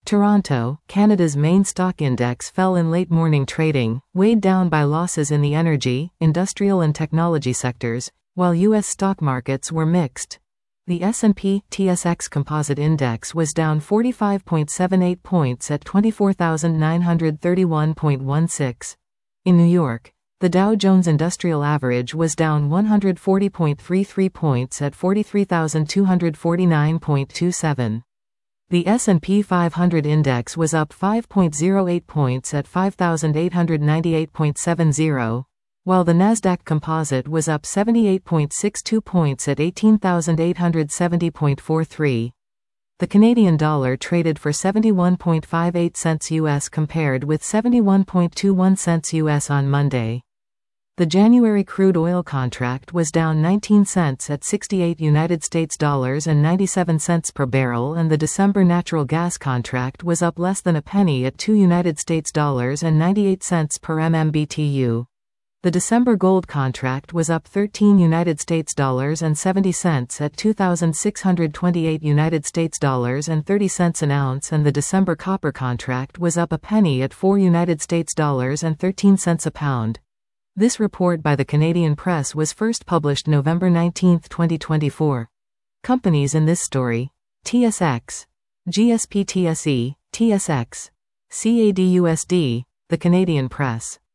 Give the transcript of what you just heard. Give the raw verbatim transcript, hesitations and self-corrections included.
Toronto, Canada's main stock index fell in late morning trading, weighed down by losses in the energy, industrial and technology sectors, while U S stock markets were mixed. The S and P T S X Composite Index was down forty-five point seven eight points at twenty-four thousand nine hundred thirty-one point one six. In New York, the Dow Jones Industrial Average was down one hundred forty point three three points at forty-three thousand two hundred forty-nine point two seven. The S and P five hundred Index was up five point zero eight points at five thousand eight hundred ninety-eight point seven zero, while the Nasdaq Composite was up seventy-eight point six two points at eighteen thousand eight hundred seventy point four three. The Canadian dollar traded for seventy-one point five eight cents U S compared with seventy-one point two one cents U S on Monday. The January crude oil contract was down nineteen cents at sixty-eight United States dollars and ninety-seven cents per barrel, and the December natural gas contract was up less than a penny at two United States dollars and ninety-eight cents per M M B T U. The December gold contract was up thirteen United States dollars and seventy cents at two thousand six hundred twenty-eight United States dollars and thirty cents an ounce, and the December copper contract was up a penny at four United States dollars and thirteen cents a pound. This report by the Canadian Press was first published November nineteenth, twenty twenty-four. Companies in this story: T S X, G S P T S E, T S X, C A D U S D, the Canadian Press.